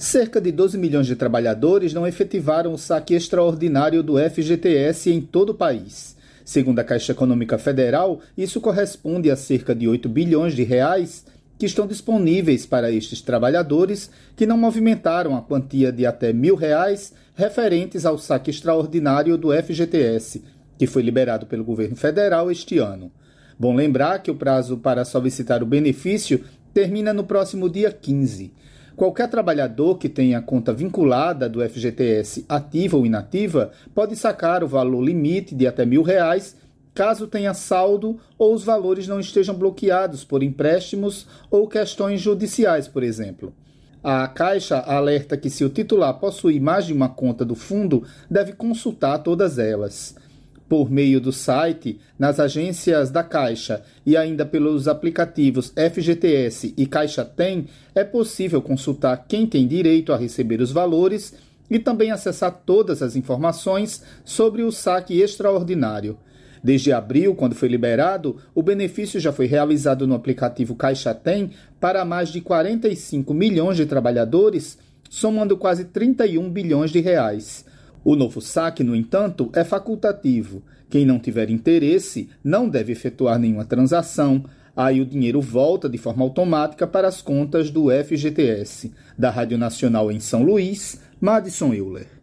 Cerca de 12 milhões de trabalhadores não efetivaram o saque extraordinário do FGTS em todo o país. Segundo a Caixa Econômica Federal, isso corresponde a cerca de 8 bilhões de reais que estão disponíveis para estes trabalhadores que não movimentaram a quantia de até R$1.000 referentes ao saque extraordinário do FGTS, que foi liberado pelo governo federal este ano. Bom lembrar que o prazo para solicitar o benefício termina no próximo dia 15. Qualquer trabalhador que tenha conta vinculada do FGTS ativa ou inativa pode sacar o valor limite de até R$1.000, caso tenha saldo ou os valores não estejam bloqueados por empréstimos ou questões judiciais, por exemplo. A Caixa alerta que se o titular possuir mais de uma conta do fundo, deve consultar todas elas. Por meio do site, nas agências da Caixa e ainda pelos aplicativos FGTS e Caixa Tem, é possível consultar quem tem direito a receber os valores e também acessar todas as informações sobre o saque extraordinário. Desde abril, quando foi liberado, o benefício já foi realizado no aplicativo Caixa Tem para mais de 45 milhões de trabalhadores, somando quase 31 bilhões de reais. O novo saque, no entanto, é facultativo. Quem não tiver interesse não deve efetuar nenhuma transação. Aí o dinheiro volta de forma automática para as contas do FGTS. Da Rádio Nacional em São Luís, Madison Euler.